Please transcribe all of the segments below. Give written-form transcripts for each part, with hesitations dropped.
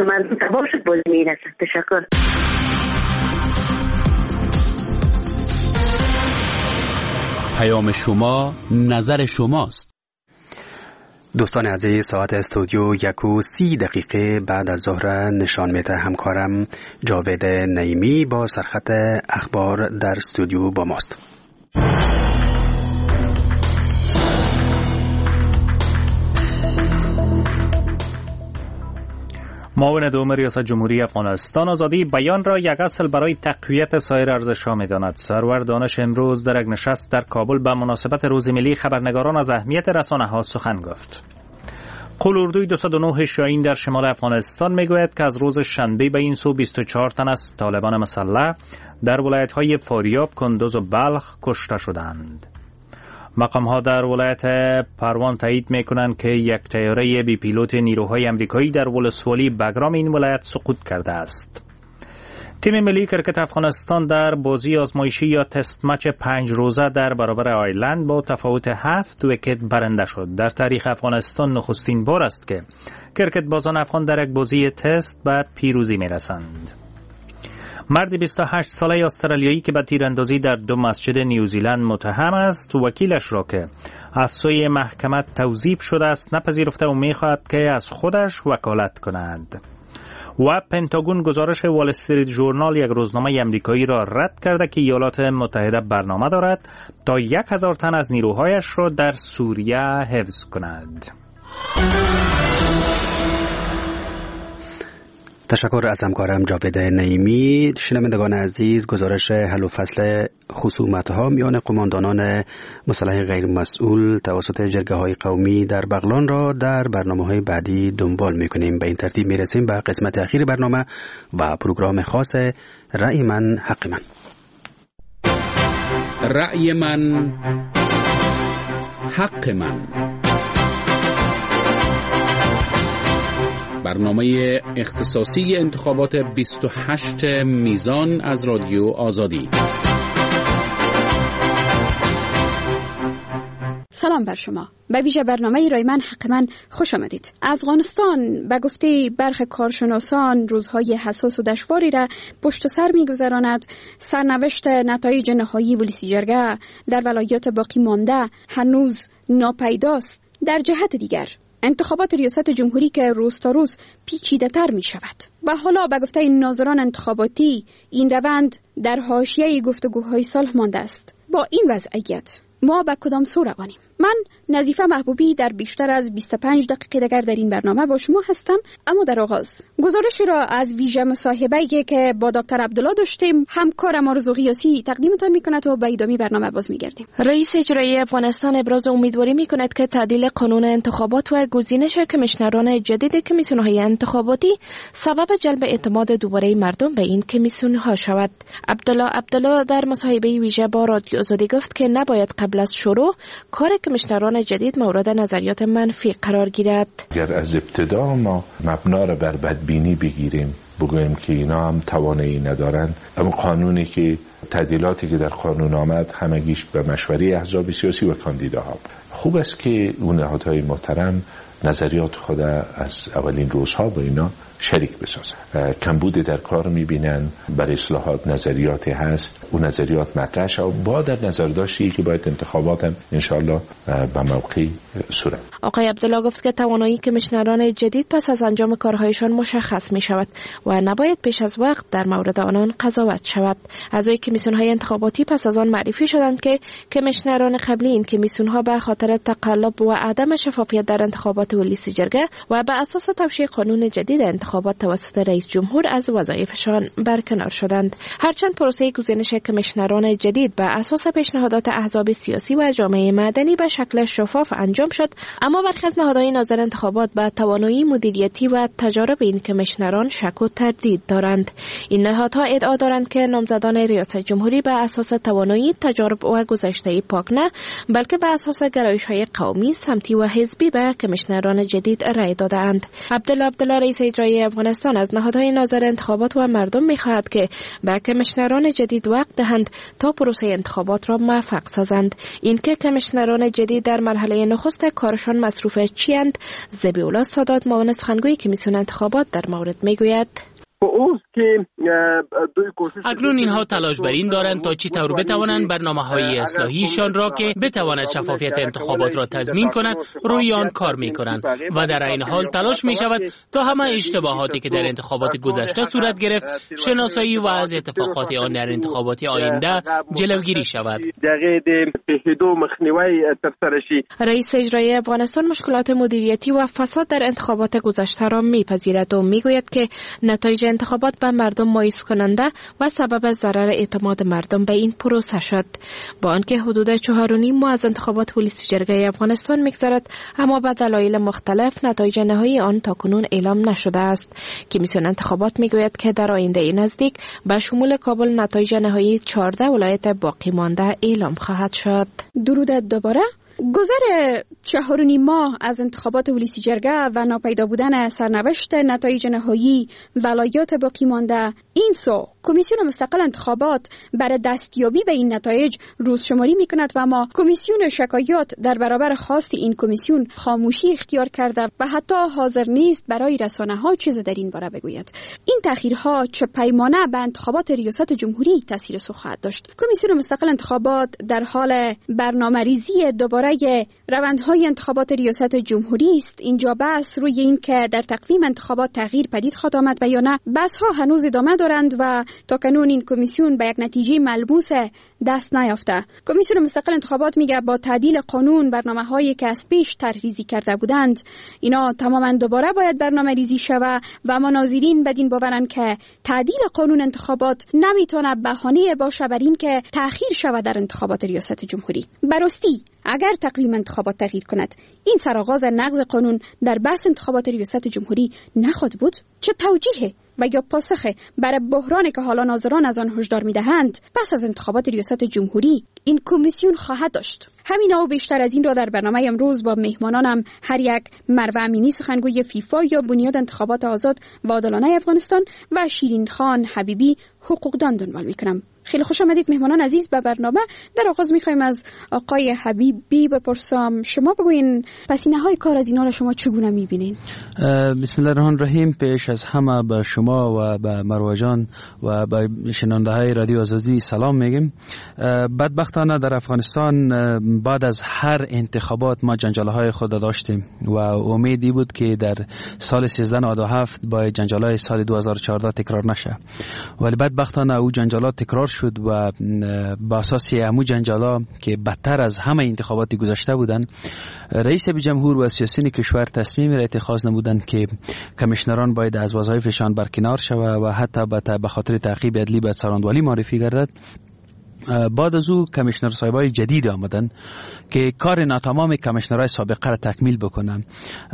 و مردم تباه شد بازی میرسد. تشکر. پیام شما نظر شماست. دوستان عزیز، ساعت استودیو 1:30 بعد از ظهر نشان میده. همکارم جاوید نعیمی با سرخط اخبار در استودیو با ماست. معاون دوم ریاست جمهوری افغانستان آزادی بیان را یک اصل برای تقویت سایر ارزش‌ها می‌داند. سرور دانش امروز در یک نشست در کابل به مناسبت روز ملی خبرنگاران از اهمیت رسانه‌ها سخن گفت. قلاردوی 209 شاهین در شمال افغانستان میگوید که از روز شنبه به این سو 24 تن از طالبان مسلح در ولایت‌های فاریاب، کندوز و بلخ کشته شدند. مقام‌ها در ولایت پروان تایید می‌کنند که یک طیاره بی پیلوت نیروهای آمریکایی در ولسوالی بگرام این ولایت سقوط کرده است. تیم ملی کرکت افغانستان در بازی آزمایشی یا تست مچ 5 روزه در برابر آیرلند با تفاوت 7 ویکت برنده شد. در تاریخ افغانستان نخستین بار است که کرکت بازان افغان در یک بازی تست به پیروزی می‌رسند. مرد 28 ساله استرالیایی که به تیراندازی در 2 مسجد نیوزیلند متهم است، وکیلش را که از سوی محکمه توظیف شده است نپذیرفته و می‌خواهد که از خودش وکالت کند. و پنتاگون گزارش وال استریت ژورنال، یک روزنامه آمریکایی، را رد کرده که ایالات متحده برنامه دارد تا 1000 تن از نیروهایش را در سوریه حفظ کند. تشکر از همکارم جاوید نعیمی. شنوندگان عزیز، گزارش حل و فصل خصومت‌ها میان قماندانان مسلح غیر مسئول توسط جرگه‌های قومی در بغلان را در برنامه‌های بعدی دنبال می‌کنیم. به این ترتیب می‌رسیم به قسمت اخیر برنامه و پروگرام خاص رأی من حق من. رأی من حق من، برنامه اختصاصی انتخابات 28 میزان از رادیو آزادی. سلام بر شما. به ویژه برنامه رای من حق من خوش آمدید. افغانستان به گفته برخی کارشناسان روزهای حساس و دشواری را پشت سر می‌گذراند. سرنوشت نتایج نهایی ولسی جرگه در ولایات باقی مانده هنوز ناپیداست. در جهت دیگر انتخابات ریاست جمهوری که روز تا روز پیچیده تر می شود و حالا به گفته ناظران انتخاباتی این روند در حاشیه گفتگوهای صلح مانده است. با این وضعیت ما به کدام سو روانیم؟ من نظیفه محبوبی در بیشتر از 25 دقیقه دیگر در این برنامه با شما هستم. اما در آغاز گزارشی را از ویژه مصاحبه‌ای که با دکتر عبدالله داشتیم همکارم آرزو قیاسی تقدیمتان می‌کند و به ادامه برنامه باز می‌گردیم. رئیس اجرایی افغانستان ابراز امیدواری می‌کند که تعدیل قانون انتخابات و گزینش کمیشنران جدید کمیسیون‌های انتخاباتی سبب جلب اعتماد دوباره مردم به این کمیسیون‌ها شود. عبدالله در مصاحبه ویژه با رادیو آزادی گفت که نباید قبل از شروع کار کمیشنران جدید مورد نظریات منفی قرار گیرد. اگر از ابتدا ما مبنا را بر بدبینی بگیریم، بگوییم که اینا هم توانایی ندارن، اما قانونی که تعدیلاتی که در قانون آمد همگیش به مشوره احزاب سیاسی و کاندیداها، خوب است که اون نهادهای محترم نظریات خود از اولین روزها با اینا شریک بسازن. کمبود در کار میبینن، برای اصلاحات نظریاتی هست، اون نظریات مطرح شد با در نظر داشتی که باید انتخابات هم انشاءالله به موقع صورت. آقای عبدالله گفت که توانایی کمیشنران جدید پس از انجام کارهایشان مشخص می شود و نباید پیش از وقت در مورد آنان قضاوت شود. اعضای کمیسیون‌های انتخاباتی پس از آن معرفی شدند که کمیشنران قبلی این کمیسیون‌ها به خاطر تقلب و عدم شفافیت در انتخابات ولسی جرگه و به اساس توشیح قانون جدید انتخابات توسط رئیس جمهور از وظایفشان برکنار شدند. هرچند پروسه گزینش کمیشنران جدید به اساس پیشنهادات احزاب سیاسی و جامعه مدنی به شکل شفاف انجام شد، اما برخی از نهادهای ناظر انتخابات به توانایی مدیریتی و تجارب این کمیشنران شک و تردید دارند. این نهادها ادعا دارند که نامزدان ریاست جمهوری به اساس توانایی، تجارب و گذشته پاک نه، بلکه به اساس گرایش‌های قومی، سمتی و حزبی به کمیشنران جدید رأی داده‌اند. عبدالله رئیس اجرایی اجرایی افغانستان از نهادهای ناظر انتخابات و مردم می‌خواهد که به کمیشنران جدید وقت دهند تا پروسه انتخابات را موفق سازند. اینکه کمیشنران جدید در مرحله نخست کارشان مصروف چیند، ذبیح‌الله سادات معاون سخنگوی کمیسیون انتخابات در مورد میگوید. اکنون اینها تلاش بر این دارند تا چی طور بتوانند برنامه‌های اصلاحیشان را که بتواند شفافیت انتخابات را تضمین کند روی آن کار می‌کنند و در این حال تلاش می‌شود تا همه اشتباهاتی که در انتخابات گذشته صورت گرفت شناسایی و از اتفاقات آن در انتخابات آینده جلوگیری شود. رئیس اجرایی افغانستان مشکلات مدیریتی و فساد در انتخابات گذشته را می‌پذیرد و می‌گوید که نتایج انتخابات به مردم مایوس کننده و سبب ضرر اعتماد مردم به این پروسه شد. با آنکه حدود 4.5 ماه از انتخابات ولسی جرگه افغانستان می‌گذرد، اما به دلایل مختلف نتایج نهایی آن تاکنون اعلام نشده است. کمیسیون انتخابات می‌گوید که در آینده نزدیک به شمول کابل نتایج نهایی 14 ولایت باقی مانده اعلام خواهد شد. درود دوباره. گذر 4.5 ماه از انتخابات ولسی جرگه و ناپیدا بودن سرنوشت نتایج نهایی ولایات باقی مانده، این سو کمیسیون مستقل انتخابات برای دستیابی به این نتایج روزشماری میکند و ما کمیسیون شکایات در برابر خواست این کمیسیون خاموشی اختیار کرده و حتی حاضر نیست برای رسانه‌ها چیز در این باره بگوید. این تأخیرها چه پیمانه به انتخابات ریاست جمهوری تاثیر سو خواهد داشت. کمیسیون مستقل انتخابات در حال برنامه‌ریزی دوباره روندهای انتخابات ریاست جمهوری است. اینجا بحث روی این که در تقویم انتخابات تغییر پدید خواهد آمد و یا نه. بحث‌ها هنوز ادامه دارند و تا کنون این کمیسیون به یک نتیجه ملموس دست نیافته. کمیسیون مستقل انتخابات میگه با تعدیل قانون برنامه‌هایی که از پیش طرح‌ریزی کرده بودند اینا تماما دوباره باید برنامه‌ریزی شود و ما ناظرین بدین باورن که تعدیل قانون انتخابات نمیتونه بهانه باشه بر این که تأخیر شود در انتخابات ریاست جمهوری. براستی اگر تقویم انتخابات تغییر کند، این سرآغاز نقض قانون در بحث انتخابات ریاست جمهوری نخواهد بود؟ چه توجیه و یا پاسخه برای بحرانی که حالا ناظران از آن هشدار میدهند پس از انتخابات ریاست جمهوری این کمیسیون خواهد داشت؟ همینا و بیشتر از این را در برنامه امروز با مهمانانم هر یک مروه امینی سخنگوی فیفا یا بنیاد انتخابات آزاد و عادلانه افغانستان و شیرین خان حبیبی حقوقدان دنبال میکنم. خیلی خوش آمدید مهمانان عزیز به برنامه. در آغاز میخوایم از آقای حبیبی بپرسم، شما بگوین پسینه‌های کار از اینا را شما چگونه میبینین؟ بسم الله الرحمن الرحیم. پیش از همه به شما و به مروه جان و به شنونده‌های رادیو آزادی سلام میگیم. بدبختانه در افغانستان بعد از هر انتخابات ما جنجال‌های خود داشتیم و امیدی بود که در سال 1397 با جنجال‌های سال 2014 تکرار نشه، ولی بدبختانه او جنجالات تکرار شد و با اساس همو جنجالا که بدتر از همه انتخابات گذشته بودند، رئیس جمهور و سیاسیون کشور تصمیم را اتخاذ نمودند که کمیشنران باید از وظایفشان برکنار شوند و حتی به خاطر تعقیب عدلی به سراندوالی معرفی گردد. بعد از او کمیشنر صاحبای جدید آمدن که کار ناتمام کمیشنرهای سابقه را تکمیل بکنن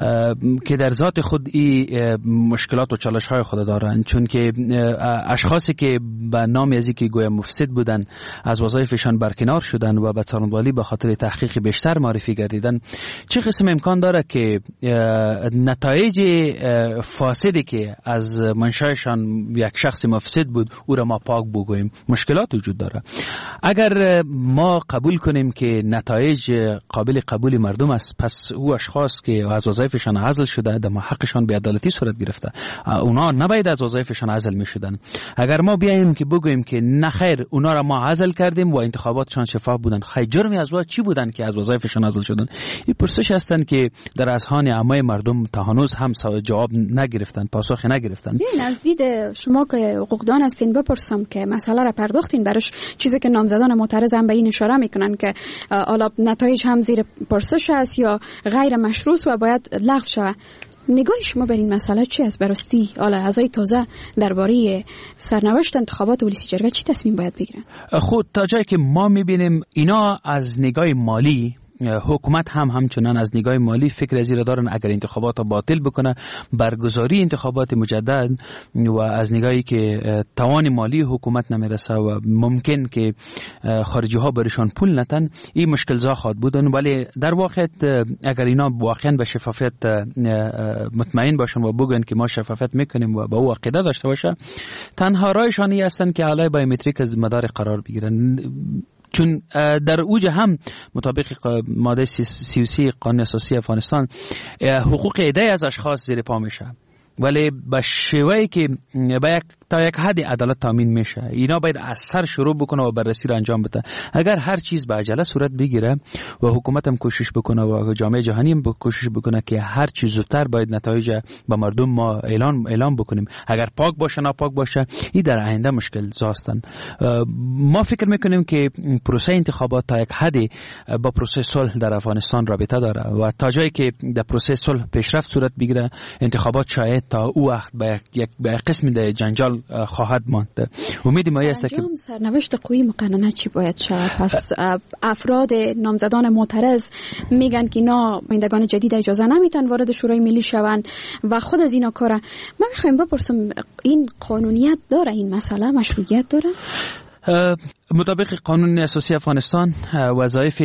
که در ذات خود این مشکلات و چالش‌های خود دارند، چون که اشخاصی که به نام از اینکه گویا مفسد بودن از وظایفشان برکنار شدن و به سراندوالی به خاطر تحقیق بیشتر معرفی گردیدن، چه قسم امکان داره که نتایج فاسدی که از منشأشان یک شخص مفسد بود او را ما پاک بگوییم؟ مشکلات وجود داره. اگر ما قبول کنیم که نتایج قابل قبول مردم است، پس او اشخاص که از وظایفشان عزل شده در حقشان بی‌عدالتی صورت گرفته، اونا نباید از وظایفشان عزل می‌شدن. اگر ما بیایم که بگوییم که نخیر اونا را ما عزل کردیم و انتخاباتشان شفاف بودن، خیر جرمی از چی بودن که از وظایفشان عزل شدن؟ این پرسش هستند که در اذهان عامه مردم تا هنوز هم جواب نگرفتن، پاسخ نگرفتن. ببین از دید شما که حقوقدان هستین بپرسم که مسئله را پرداختین براش، چیزی که نامزدان معترض هم به این اشاره میکنن که حالا نتایج هم زیر پرسش است یا غیر مشروط و باید لغو شود. نگاه شما بر این مسئله چی است؟ براستی حالا اعضای تازه درباره سرنوشت انتخابات ولسی جرگه چی تصمیم باید بگیرن؟ خود تا جایی که ما میبینیم اینا از نگاه مالی حکومت هم همچنان از نگاه مالی فکر از این دارن اگر انتخابات باطل بکنه برگزاری انتخابات مجدد و از نگاهی که توان مالی حکومت نمیرسه و ممکن که خارجی ها برشان پول نتن این مشکل زا خواهد بودن. ولی در واقع اگر اینا واقعا به شفافیت مطمئن باشن و بگن که ما شفافیت میکنیم و با او عقیده داشته باشه تنها رایشان این هستن که علیه بایومتریک از مدار قرار بگیرن، چون در اوج هم مطابق ماده 33 قانون اساسی افغانستان حقوق عده از اشخاص زیر پا میشه، ولی به شیوهی که تا یک حد عدالت تامین میشه اینا باید از سر شروع بکنه و بررسی را انجام بده. اگر هر چیز به عجله صورت بگیره و حکومت هم کوشش بکنه و جامعه جهانی هم کوشش بکنه که هر چیز زودتر باید نتایج به مردم ما اعلام بکنیم، اگر پاک باشه ناپاک باشه این در آینده مشکل زاستن. ما فکر میکنیم که پروسه انتخابات تا یک حدی با پروسه صلح در افغانستان رابطه داره و تا جایی که در پروسه صلح پیشرفت صورت بگیره انتخابات شاید تا او وقت به یک قسم در جنجال خواهد ماند. امید ما است که سرنوشت قوی مقننه چی باید شود؟ پس افراد نامزدان معترض میگن که اینا آیندگان جدید اجازه نمیتن وارد شورای ملی شوند و خود از اینا کاره. من میخوایم بپرسم این قانونیت داره، این مسئله مشروعیت داره؟ مطابق قانون اساسی افغانستان وظایف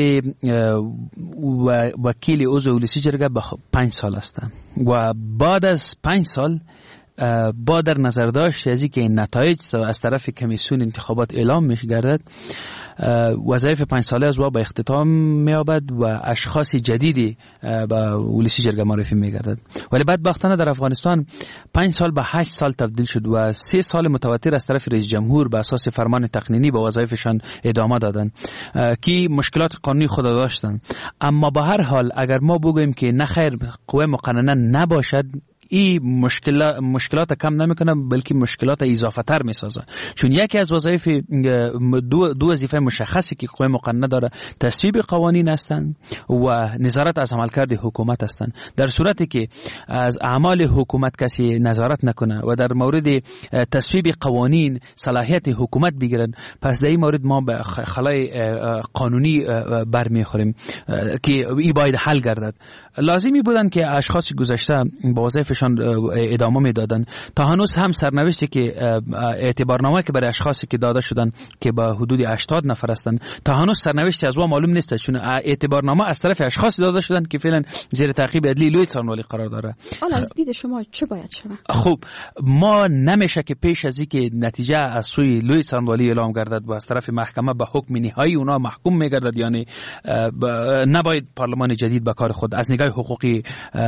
وکیل عضو ولسی جرگه به 5 سال است و بعد از 5 سال با در نظر داشت از اینکه نتایج از طرف کمیسیون انتخابات اعلام میشه گردد وظایف 5 ساله از به اختتام میابد و اشخاص جدیدی به ولسی جرگه معرفی میگردد. ولی بدبختانه در افغانستان 5 سال به 8 سال تبدیل شد و 3 سال متواتر از طرف رئیس جمهور به اساس فرمان تقنینی به وظایفشان ادامه دادن که مشکلات قانونی خود داشتن. اما به هر حال اگر ما بگوییم که نخیر قوه مقننه نباشد این مشکلات کم نمیکنه بلکه مشکلات اضافه تر میسازه، چون یکی از وظایف دو وظیفه مشخصی که قوه مقننه داره تصویب قوانین هستند و نظارت از عملکرد حکومت هستند. در صورتی که از اعمال حکومت کسی نظارت نکنه و در مورد تصویب قوانین صلاحیت حکومت بگیرن پس در این مورد ما به خلای قانونی برمیخوریم که این باید حل گردد. لازمی بودن که اشخاص گذشته با وظایفشان ادامه میدادن. تا هنوز هم سرنوشتی که اعتبارنامه که برای اشخاصی که داده شدن که به حدود 80 نفر هستند تا هنوز سرنوشتی از او معلوم نیست، چون اعتبارنامه از طرف اشخاصی داده شدن که فعلا زیر تعقیب عدلی لوی څارنوالي قرار داره. حالا از دید شما چه باید شود؟ خب ما نمیشه که پیش از اینکه نتیجه از سوی لوی څارنوالي اعلام گردد و از طرف محکمه به حکم نهایی اونا محکوم میگردد، یعنی نباید پارلمان جدید به کار خود از نگاه حقوقی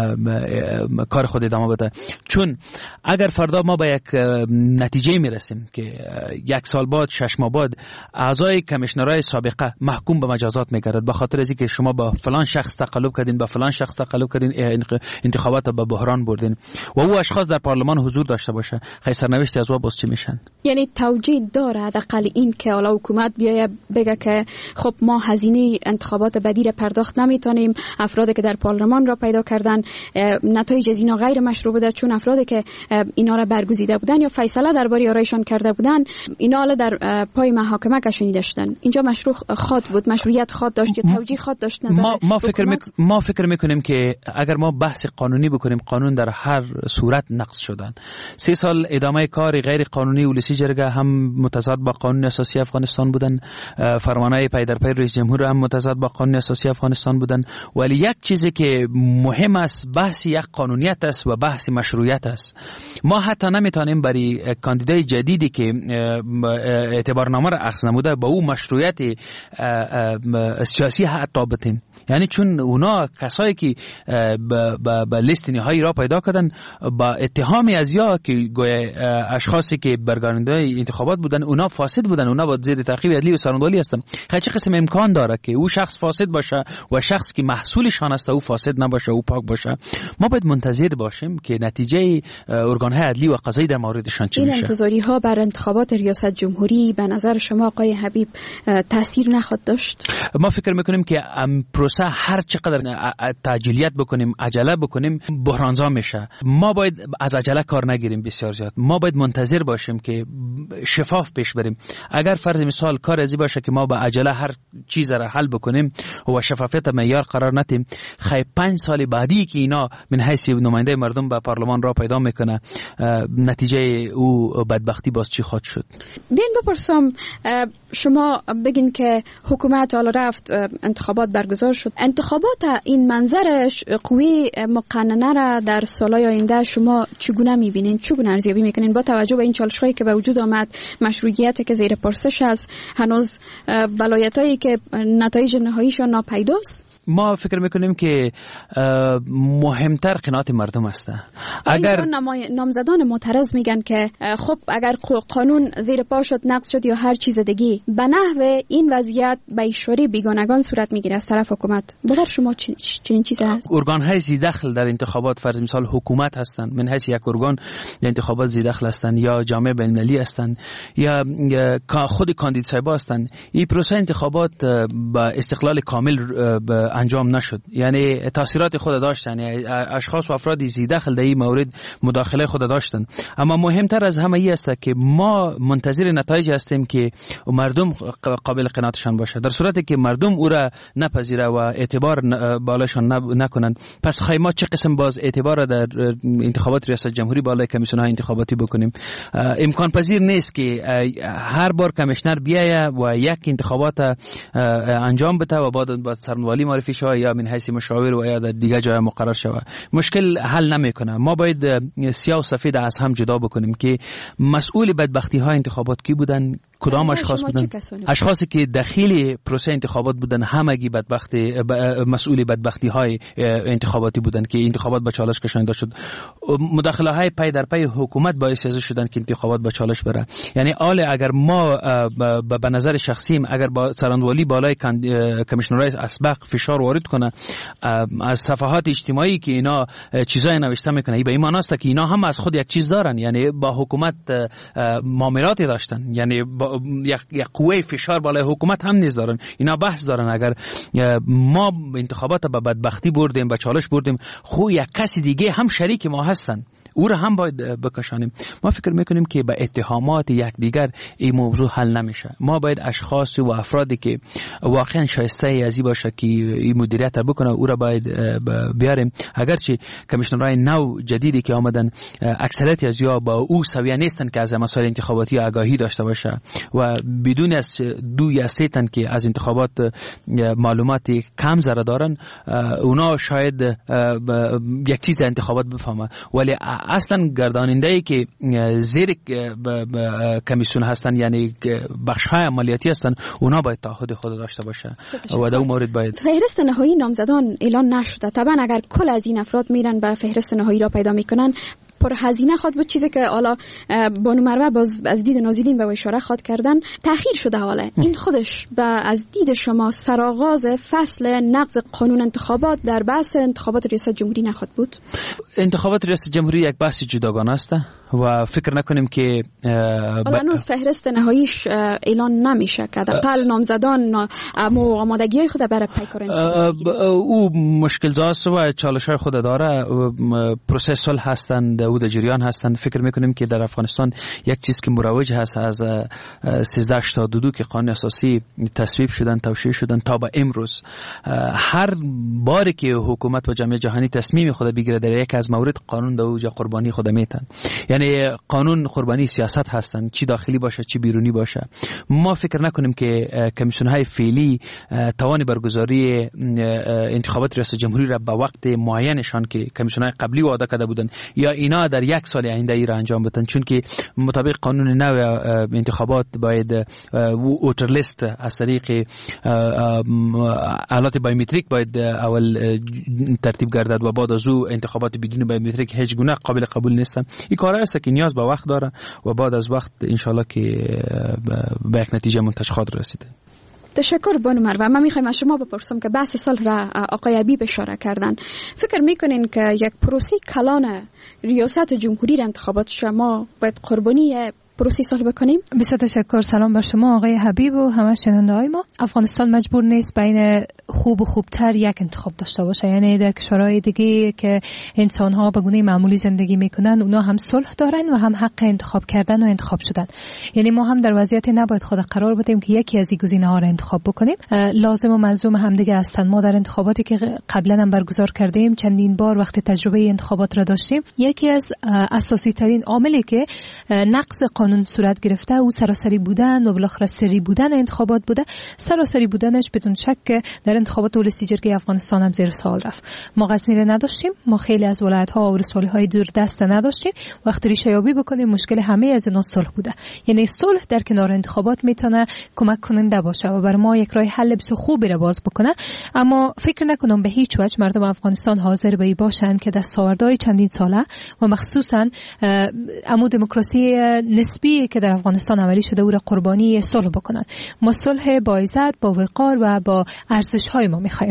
کار خود ادامه بده. چون اگر فردا ما به یک نتیجه میرسیم که 1 سال بعد 6 ماه بعد اعضای کمیشنرای سابقه محکوم به مجازات میگردد به خاطر از اینکه شما با فلان شخص تقلب کردین به فلان شخص تقلب کردین انتخابات به بحران بردین و او اشخاص در پارلمان حضور داشته باشه خیلی سرنوشت از او باز چی میشن؟ یعنی توجیه داره حداقل این که حالا حکومت بیایه بگه که خب ما هزینه انتخابات بدیل پرداخت نمیتونیم، افرادی که در پارلمان را پیدا کردن نتایج از اینا غیر مشروع بوده چون افرادی که اینا را برگزیده بودن یا فیصله درباره آرایشان کرده بودن اینا حالا در پای محاکمه کشانیده شدن. اینجا مشروع خود بود، مشروعیت خود داشت یا توجیه خود داشت نظر ما فکر میکنیم که اگر ما بحث قانونی بکنیم قانون در هر صورت نقض شدن. 3 سال ادامه کار غیر قانونی ولسی جرگه هم متضاد با قانون اساسی افغانستان بودن، فرمانهای پی در پی رئیس جمهور هم متضاد با قانون اساسی افغانستان بودن. ولی یک چیزی که مهم است بحث یک قانونیت است و بحث مشروعیت است. ما حتی نمیتونیم برای کاندیدای جدیدی که اعتبارنامه را اخذ نموده با او مشروعیت سیاسی حتی بدیم، یعنی چون اونا کسایی که به لیست نهایی را پیدا کردن با اتهامی از یا که گویا اشخاصی که برگزیده انتخابات بودن اونا فاسد بودن، اونا با زیر تعقیب عدلی و څارنوالي هستن. چه قسم امکان داره که او شخص فاسد باشه و شخص که محصولشان است او فاسد نباشه او پاک باشه؟ ما باید منتظر باشیم باشیم که نتیجه ارگان‌های عدلی و قضایی در موردشان چی میشه. این انتظاری‌ها بر انتخابات ریاست جمهوری به نظر شما آقای حبیب تاثیر نخواهد داشت؟ ما فکر میکنیم که پروسه هر چقدر تعجیلیت بکنیم، عجله بکنیم، بحرانزا میشه. ما باید از عجله کار نگیریم بسیار زیاد. ما باید منتظر باشیم که شفاف پیش بریم. اگر فرض مثال کار ازی باشه که ما با عجله هر چیز را حل بکنیم و شفافیت معیار قرار ندیم، خیلی 5 سال بعدی که اینا من حیث نماینده مردم به پارلمان را پیدا میکنه، نتیجه او بدبختی باز چی خواهد شد؟ بین بپرسم، شما بگین که حکومت حالا رفت، انتخابات برگزار شد. انتخابات این منظرش قوی مقننه را در سالهای آینده شما چگونه میبینین؟ چگونه ارزیابی میکنین با توجه به این چالش‌هایی که به وجود آمد، مشروعیتی که زیر پرسش است، هنوز ولایتایی که نتایج نهاییشان ناپیداست؟ ما فکر میکنیم که مهمتر قناعت مردم است. اگر نامزدان معترض میگن که خب اگر قانون زیر پا شد، نقض شد یا هر چیز دیگه، به نحو این وضعیت به اشاره بیگانگان صورت میگیره از طرف حکومت، باور شما چنین چیزی هست؟ ارگان های زی دخل در انتخابات، فرض مثال حکومت هستند، من حیث یک ارگان در انتخابات زی دخل هستند، یا جامعه بین المللی هستند، یا خود کاندید صاحب هستند. این پروسه انتخابات با استقلال کامل انجام نشد، یعنی تاثیرات خود داشت، یعنی اشخاص و افراد زی دخل در این مورد مداخله خود داشتند. اما مهمتر از همه ای است که ما منتظر نتایج هستیم که مردم قابل قناعتشان باشه. در صورتی که مردم او را نپذیره و اعتبار بالاشان نکنند، پس خواهیم ما چه قسم باز اعتبار در انتخابات ریاست جمهوری بالای کمیسیون های انتخاباتی بکنیم؟ امکان پذیر نیست که هر بار کمیشنر بیایه و یک انتخابات انجام بده و بعد با سرنوالی معرفی شود یا من حیث مشاور و یا در دیگه جای مقرر شود. مشکل حل نمیکنه. ما باید سیاه و سفید از هم جدا بکنیم که مسئول بدبختی های انتخابات کی بودن، کدام اشخاص بودن. اشخاصی که داخل پروسه انتخابات بودن همگی مسئول بدبختی های انتخاباتی بودن که انتخابات به چالش کشانده شد. مداخله های پی در پی حکومت باعث شدن که انتخابات به چالش بره. یعنی اگر ما به نظر شخصیم اگر با سرانوالی بالای کمیشنرای اسبق فشار وارد کنه از صفحات اجتماعی که اینا چیزای نوشته میکنه، به این معنی است که اینا هم از خود یک چیز دارن، یعنی با حکومت معاملاتی داشتن، یعنی یک قوه فشار بالای حکومت هم نیز دارن. اینا بحث دارن اگر ما انتخابات به بدبختی بردیم، به چالش بردیم، خو یک کسی دیگه هم شریک ما هستن، او را هم باید بکشانیم. ما فکر میکنیم که به اتهامات یکدیگر این موضوع حل نمیشه. ما باید اشخاص و افرادی که واقعا شایسته ازی باشه که این مدیریت بکنه او را باید بیاریم. اگرچه کمیشنرهای نو جدیدی که آمدن اکثریت از یا با او سویه نیستن که از مسائل انتخاباتی آگاهی داشته باشه و بدون از 2 یا 3 تن که از انتخابات معلوماتی کم ذره دارن، اونا شاید یک چیز در انتخابات بفهمه، ولی اصلا گرداننده‌ای که زیر کمیسیون هستن، یعنی بخش‌های عملیاتی هستن، اونا باید تعهد خود داشته باشه و در اون مورد باید. فهرست نهایی نامزدان اعلان نشده. طبعا اگر کل از این افراد میرن به فهرست نهایی را پیدا میکنن، پر هزینه خود بود، چیزی که حالا بانو مروه باز از دید ناظرین به اشاره خود کردن تأخیر شده. حالا این خودش از دید شما سرآغاز فصل نقض قانون انتخابات در بحث انتخابات ریاست جمهوری نخواهد بود؟ انتخابات ریاست جمهوری یک بحث جداگانه است و فکر نکنیم که حالا هنوز فهرست نهاییش اعلان نمیشه که در نامزدان آمادگی‌های خود برای پیکار انتخابات او مشکل زاست و چالش‌های خود داره. پروسه صلح هستند، در جریان هستند. فکر میکنیم که در افغانستان یک چیز که مروج هست از 1382 که قانون اساسی تصویب شدن، توشیح شدن تا به امروز، هر باری که حکومت و جامعه جهانی تصمیم خود بگیره در یک از موارد، قانون دوجا قربانی خود میتن. یعنی قانون قربانی سیاست هستن، چی داخلی باشه چی بیرونی باشه. ما فکر نکنیم که کمیسیون های فعلی توان برگزاری انتخابات ریاست جمهوری را به وقت معینشان که کمیسیون های قبلی وعده کرده بودن یا اینا در یک سال آینده ای را انجام بدن، چون که مطابق قانون نو انتخابات باید ووتر لیست از طریق آلات بایومتریک باید اول ترتیب گردد و بعد از او انتخابات بدون بایومتریک هیچ گونه قابل قبول نیستن. این کار است که نیاز به وقت داره و بعد از وقت انشالله که به یک نتیجه منتج خواهد رسید. تشکر بانو مروه. من میخوایم از شما بپرسم که بحث صلح را آقای حبیب اشاره کردن. فکر میکنین که یک پروسه کلان ریاست جمهوری را انتخابات شما باید قربانی پروسه صلح بکنیم؟ بسیار تشکر. سلام بر شما آقای حبیب و همه شنونده های ما. افغانستان مجبور نیست بین خوب و خوبتر یک انتخاب داشته باشه. یعنی در کشورهای دیگه که انسان ها به گونه معمولی زندگی میکنن، اونا هم صلح دارن و هم حق انتخاب کردن و انتخاب شدن. یعنی ما هم در وضعیتی نباید خود قرار بدیم که یکی از این گزینه‌ها را انتخاب بکنیم. لازم و ملزوم هم دیگه هستن. ما در انتخاباتی که قبلا هم برگزار کردیم چندین بار وقت تجربه انتخابات را داشتیم، یکی از اساسی ترین عاملی که نقض قانون صورت گرفته او سراسری بودن و بالاخره سری بودن انتخابات بوده. سراسری بودنش بدون شک در انتخابات ولسی جرگه افغانستان هم زیر سوال رفت. ما غزنی را نداشتیم، ما خیلی از ولایت‌ها و ولسوالی‌های دور دست نداشتیم. وقتی ریشه یابی بکنیم مشکل همه از اینا صلح بوده. یعنی صلح در کنار انتخابات میتونه کمک کننده باشه و برای ما یک راه حل بسیار خوبی را باز بکنه. اما فکر نکنم به هیچ وجه مردم افغانستان حاضر به این باشن که دستاوردهای چندین ساله و مخصوصا عمود دموکراسی نسبی که در افغانستان عملی شده او را قربانی صلح بکنن. ما صلح با عزت، با وقار و با ارزش‌های ما می‌خوایم.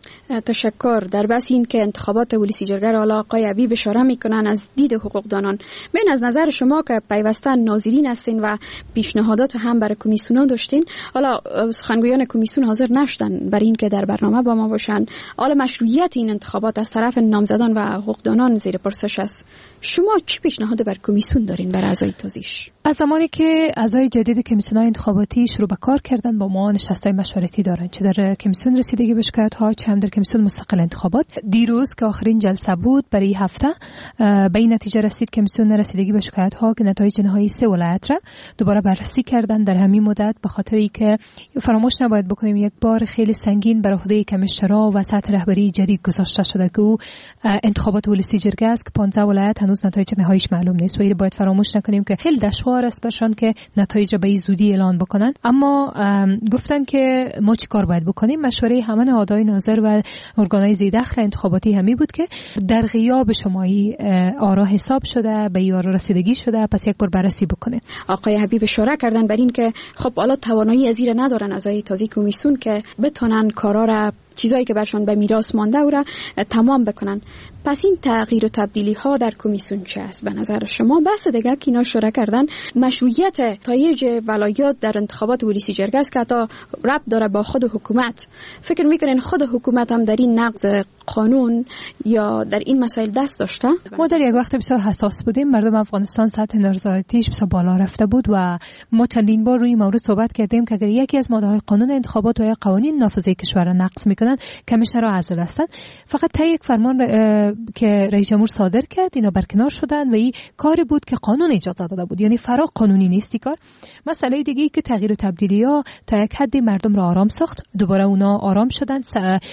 تشکر. در بحث این که انتخابات ولسی جرگه را آقای حبیب اشاره میکنن از دید حقوقدانان، ببین از نظر شما که پیوسته ناظرین هستین و پیشنهادات هم برای کمیسیون داشتین، حالا سخنگویان کمیسیون حاضر نشدن برای این که در برنامه با ما باشن، حالا مشروعیت این انتخابات از طرف نامزدان و حقوقدانان زیر پرسش است. شما چی پیشنهاد بر کمیسیون دارین برای اعضای تازیش؟ از زمانی که اعضای جدید کمیسیون‌های انتخاباتی شروع به کار کردن با ما نشست‌های مشورتی دارن، چه در کمیسیون رسیدگی به شکایت‌ها چه هم در کمیسیون مستقل انتخابات. دیروز که آخرین جلسه بود برای هفته به این نتیجه رسید که کمیسیون رسیدگی به شکایت‌ها که نتایج نهایی 3 ولایت را دوباره بررسی کردن در همین مدت، به خاطر اینکه فراموش نباید بکنیم یک بار خیلی سنگین بر عهده کمیشنرها و سطح رهبری جدید گذاشته شده که او انتخابات ولسی جرگه است که 15 ولایت هنوز نتایج نهاییش معلوم نیست و این باید فراموش نکنیم که خیلی دشوار است برشان که نتایج به زودی اعلان بکنن. اما گفتن که ما چی کار باید بکنیم. مشوره همه نهادهای ناظر و ارگانهای ذی‌دخل انتخاباتی همی بود که در غیاب شمایی آرا حساب شده، به این آرا رسیدگی شده، پس یک بار بررسی بکنه. آقای حبیب اشاره کردن بر این که خب حالا توانایی از این ندارن اعضای تازی کمیسیون که بتونن کارا را، چیزایی که برشان به میراث مانده او را تمام بکنن. پس این تغییر و تبدیلی ها در کمیسیون چه است به نظر شما؟ بحث دیگه که اینا اشاره کردن مشروعیت تایید ولایات در انتخابات ولسی جرگه است که حتی ربط داره با خود حکومت. فکر میکنین خود حکومت هم در این نقض قانون یا در این مسائل دست داشته؟ ما در یک وقت بسیار حساس بودیم. مردم افغانستان سطح نارضایتیش بسیار بالا رفته بود و ما چندین بار روی مورد صحبت کردیم که اگر یکی از ماده‌های قانون انتخابات و یا قوانین نافذه کشور را نقض میکنن، کمیشنرها عزل هستند. فقط تا یک فرمان که رئیس جمهور صادر کرد اینا برکنار شدن و این کاری بود که قانون اجازه داده بود. یعنی فرا قانونی نیستی کار. مسئله دیگه ای که تغییر و تبدیلی ها تا یک حدی مردم را آرام ساخت، دوباره اونا آرام شدن.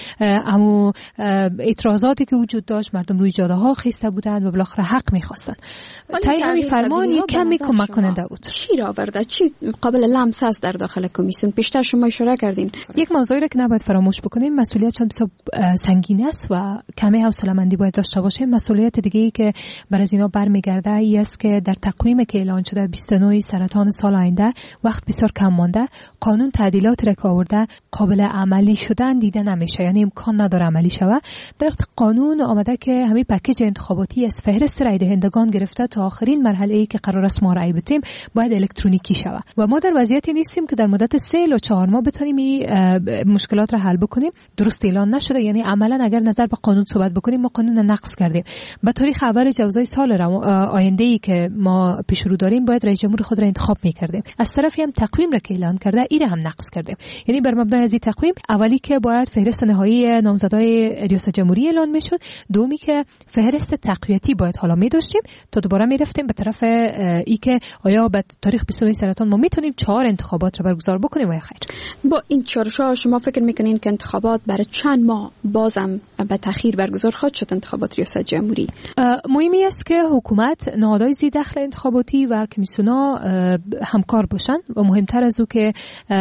اما اعتراضاتی که وجود داشت مردم روی جاده ها خیسته بودند و بالاخره حق می‌خواستند. تا همین فرمان یک کمی کمک کننده بود. چی را آورده؟ چی قابل لمس است در داخل کمیسیون؟ بیشتر شما اشاره کردین. یک موضوعی را که نباید فراموش بکنیم، مسئولیت چون بسیار سنگین است و کمی حوصله‌مندی باید داشته باشیم. مسئولیت دیگه ای که بر از اینا برمیگرده ای است که در تقویمی که اعلان شده 29 سرطان سال آینده وقت بسیار کم مانده، قانون تعدیلات را که آورده قابل عملی شدن دیده نمیشه، یعنی امکان نداره عملی شود. در قانون آمده که همین پکیج انتخاباتی از فهرست رای دهندگان گرفته تا آخرین مرحله ای که قرار است ما رای بدیم باید الکترونیکی شود و ما در وضعیتی نیستیم که در مدت 3 یا 4 ماه بتونیم این مشکلات را حل بکنیم. درست اعلان نشده، یعنی عملا اگر نظر به قانون صحبت بکنیم ما قانون را نقض کردیم. به تاریخ اول جوزای سال آینده ای که ما پیش رو داریم باید رئیس جمهور خود را انتخاب می‌کردیم. از طرفی هم تقویم را که اعلان کرده این هم نقض کردیم. یعنی بر مبنای از این تقویم اولی که باید فهرست نهایی نامزدای ریاست جمهوری اعلان میشد، دومی که فهرست تقویتی باید حالا می داشتیم تا دوباره میرفتیم به طرف ای که آیا به تاریخ 29 سرطان ما میتونیم 4 انتخابات را برگزار بکنیم یا خیر. با این چارچوب شما فکر میکنین که انتخابات انتخابات برای چند ماه بازم به تأخیر برگزار خواهد شد انتخابات ریاست جمهوری. مهمی است که حکومت نهادهای ذی دخل انتخاباتی و کمیسیون‌ها همکار باشن و مهمتر از او که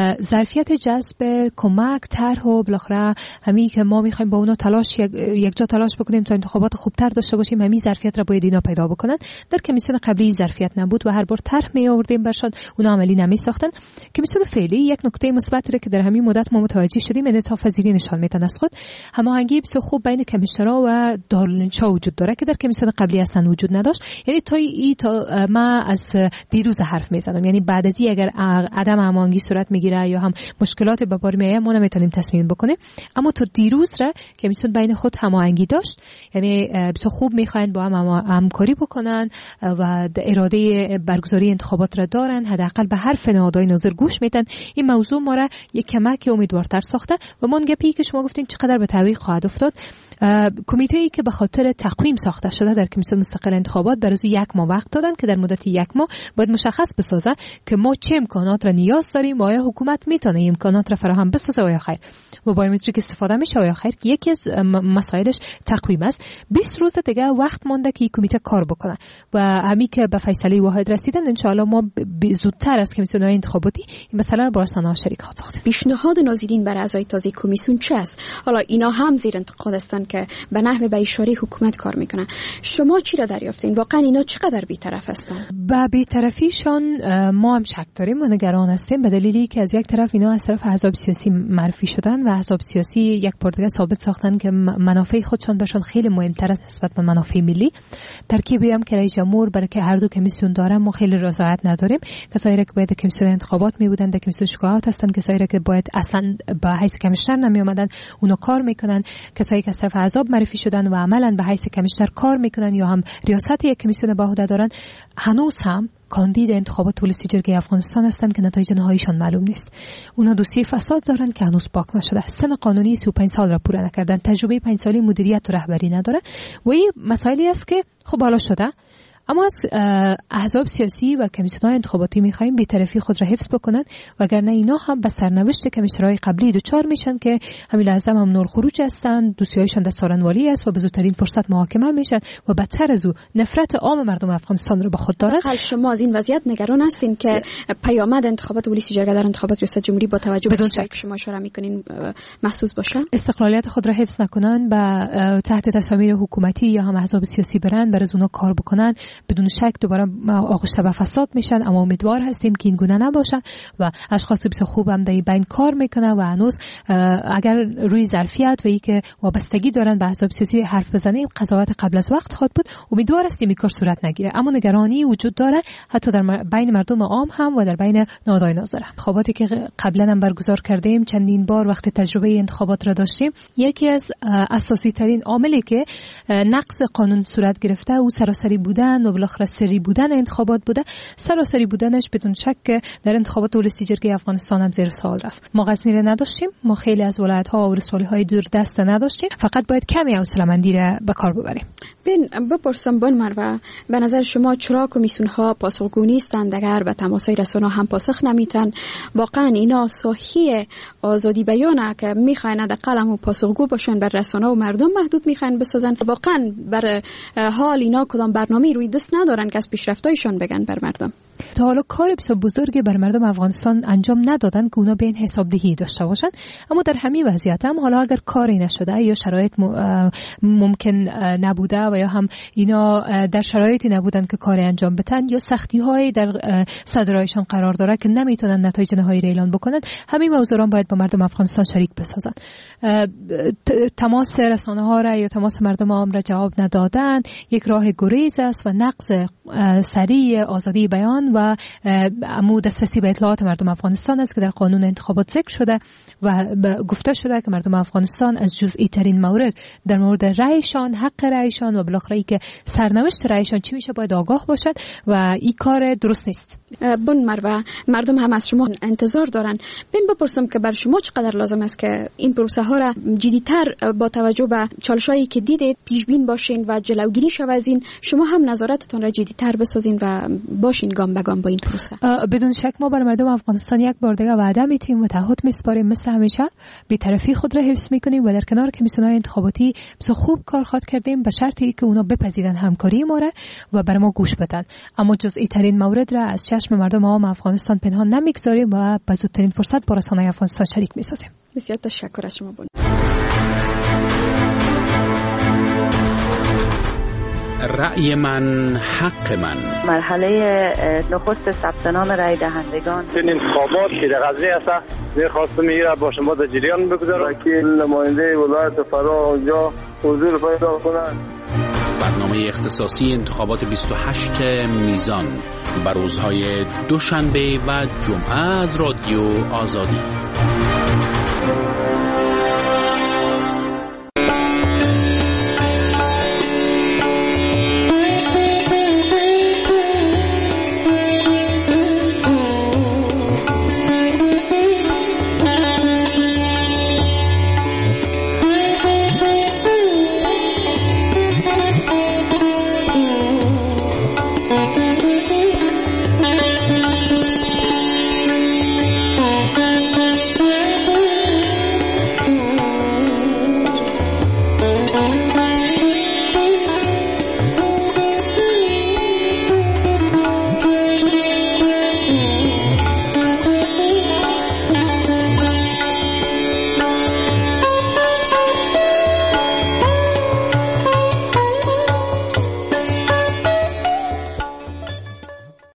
ظرفیت جذب کمک طرح و بالاخره همین که ما می‌خوایم با اونا یک جا تلاش بکنیم تا انتخابات خوبتر داشته باشیم، همین ظرفیت را باید اینا پیدا بکنن. در کمیسیون قبلی ظرفیت نبود و هر بار طرح می آوردیم برشان اونا عملی نمی‌ساختن. کمیسیون فعلی یک نکته مثبتی را که در همین مدت ما متوجه شدیم انعطاف پذیری نشان میدن از خود. هماهنگی بسیار خوب بین کمیسیون‌ها و دارالانشا وجود داره که در کمیسیون قبلی اصلا وجود نداشت. یعنی تا ما از دیروز حرف میزنم، یعنی بعد از این اگر عدم هماهنگی صورت میگیره یا هم مشکلات به بار میاد ما نمیتونیم تصمیم بکنیم، اما تا دیروز را کمیسیون بین خود هماهنگی داشت. یعنی بسیار خوب میخواین با هم همکاری بکنن و اراده برگزاری انتخابات را دارن، حداقل به حرف نهادهای ناظر گوش میدن. این موضوع ما را یک کمک امیدوارتر ساخته و من گپی که شما گفتین چقدر به تعویق خواهد افتاد. کمیته‌ای که به خاطر تقویم ساخته شده در کمیسیون مستقل انتخابات برای یک ماه وقت دادن که در مدت یک ماه باید مشخص بسازه که ما چه امکانات را نیاز داریم و آیا حکومت میتونه این امکانات را فراهم بسازه و یا خیر. و بایومتریک استفاده میشه و یا خیر که یکی از مسائلش تقویم است. 20 روز دیگه وقت مونده که این کمیته کار بکنه و همین که به فیصله واحد رسیدن ان شاء الله ما زودتر از کمیسیون انتخاباتی این مسئله را با رسانه‌ها شریک خواهیم ساخت. پیشنهاد ناظرین برای اعضای تازه کمیسیون چه است؟ حالا اینا هم زیر انتقاد هستند که به نحو به اشاره حکومت کار میکنن. شما چی را دریافتین؟ واقعا اینا چقدر بی‌طرف هستند؟ با بی‌طرفیشان ما هم شک داریم و نگران هستیم به دلیلی که از یک طرف اینا از طرف احزاب سیاسی معرفی شدن و احزاب سیاسی یک بار دیگه ثابت ساختن که منافع خودشان برشان خیلی مهمتر است نسبت به منافع ملی. ترکیبی هم که رئیس جمهور برای که هر دو کمیسیون داره ما خیلی رضایت نداریم. کسایی که باید کمیسیون انتخابات می بودن در کمیسیون شکایات هستند، کسایی که باید اصلا به حیث کمیشنر نمی اومدن اونا کار میکنن، کسایی که از طرف احزاب معرفی شدن و عملاً به حیث کمیشنر کار میکنن یا هم ریاست یک کمیسیون به عهده دارن هنوز هم کاندید انتخابات ریاست جمهوری افغانستان هستند که نتایج نهاییشان معلوم نیست. اونا دوسیه فساد دارن که هنوز پاک نشده. سن قانونی 35 سال را پوره نکردن، تجربه 5 سالی مدیریت و رهبری نداره و این مسائلی است که خب حالا شده. اما از احزاب سیاسی و کمیسیون‌های انتخاباتی می‌خوایم بی‌طرفی خود را حفظ بکنن وگرنه اینا هم به سرنوشت کمیشنرهای قبلی دچار میشن که همین لحظه ممنوع خروج هستند، دوسیه‌هایشان دستاراندوالی است و به زودترین فرصت محاکمه میشن و بدتر از او نفرت عام مردم افغانستان را به خود دارن. حال شما از این وضعیت نگران هستین که پیامد انتخابات ولسی جرگه در انتخابات ریاست جمهوری با توجه به چیزی که شما اشاره می‌کنین محسوس باشه؟ استقلالیت خود را حفظ نکنن و تحت تصامیم حکومتی یا هم احزاب سیاسی برن برای اونها کار بکنن بدون شک دوباره آغشته به فساد میشن. اما امیدوار هستیم که این گونه نباشه و اشخاص بسیار خوب هم در این بین کار میکنن و هنوز اگر روی ظرفیت و اینکه وابستگی دارن به احزاب سیاسی حرف بزنیم قضاوت قبل از وقت خواهد بود. امیدوار هستیم این کار صورت نگیره، اما نگرانی وجود داره حتی در بین مردم عام هم و در بین نهادهای ناظر. انتخاباتی که قبلا هم برگزار کردیم چندین بار وقت تجربه انتخابات را داشتیم، یکی از اساسی ترین عاملی که نقض قانون صورت گرفته او سراسری بودن و بالاخره سری بودن انتخابات بوده. سراسری بودنش بدون شک در انتخابات ولسی جرگه افغانستان هم زیر سوال رفت. ما غزنی را نداشتیم، ما خیلی از ولایت‌ها و ولسوالی‌های دور دست نداشتیم، فقط باید کمی حوصله‌مندی را به کار ببریم. بپرسم مروه، به نظر شما چرا کمیسیون‌ها پاسخگو نیستند اگر به تماس‌های رسانه‌ها هم پاسخ نمیتن؟ واقعا اینا صحیح آزادی بیانه که میخواین حداقل هم پاسخگو باشن بر رسانه‌ها و مردم محدود میخواین بسازن؟ واقعا بر حال اینا کدام برنامه‌ای روی دست ندارن که از پیشرفت‌هایشان بگن بر مردم؟ تا حالا کار بسیار بزرگی بر مردم افغانستان انجام ندادن که اونا به این حسابدهی داشته باشن. اما در همین وضعیت هم حالا اگر کاری نشده یا شرایط ممکن نبوده و یا هم اینا در شرایطی نبودن که کاری انجام بدن یا سختی‌های در صدرایشان قرار داره که نمیتونن نتایج نهایی را اعلان بکنن، همین موضوعا باید با مردم افغانستان شریک بسازن. تماس رسانه‌ها را یا تماس مردم عام را جواب ندادن یک راه گریز است و نقض سریع آزادی بیان و عمود دسترسی به اطلاعات مردم افغانستان است که در قانون انتخابات ذکر شده و گفته شده که مردم افغانستان از جزئی ترین مورد در مورد رأیشان، حق رأیشان و بالاخره که سرنوشت رأیشان چی میشه باید آگاه باشد و این کار درست نیست. بن مروه، مردم هم از شما انتظار دارن. بپرسم که بر شما چقدر لازم است که این پروسه ها را جدی‌تر با توجه به چالش‌هایی که دیدید پیش بین باشین و جلوگیری شود از این، شما هم نظارتتون را جدی‌تر بسازین و باشین گام شنوندگان با این پروسه؟ بدون شک ما بر مردم افغانستان یک بار دیگه وعده میتیم و تعهد میسپاریم مثل همیشه بی‌طرفی خود را حفظ میکنیم و در کنار کمیسیون‌های انتخاباتی بسیار خوب کار خواهد کردیم به شرطی که اونا بپذیرن همکاری ما را و بر ما گوش بدن. اما جزئی ترین مورد را از چشم مردم عام افغانستان پنهان نمیگذاریم و به زودترین فرصت با رسانه‌های افغانستان شریک میسازیم. بسیار تشکر از شما. رأی من حق من. مرحله نخست ثبت نام رای دهندگان این انتخابات که در قضیه است می‌خواستم میره با شما در جریان بگذارم که نماینده ولایت فرا اونجا حضور پیدا کنند. برنامه اختصاصی انتخابات 28 میزان بر روزهای دوشنبه و جمعه از رادیو آزادی.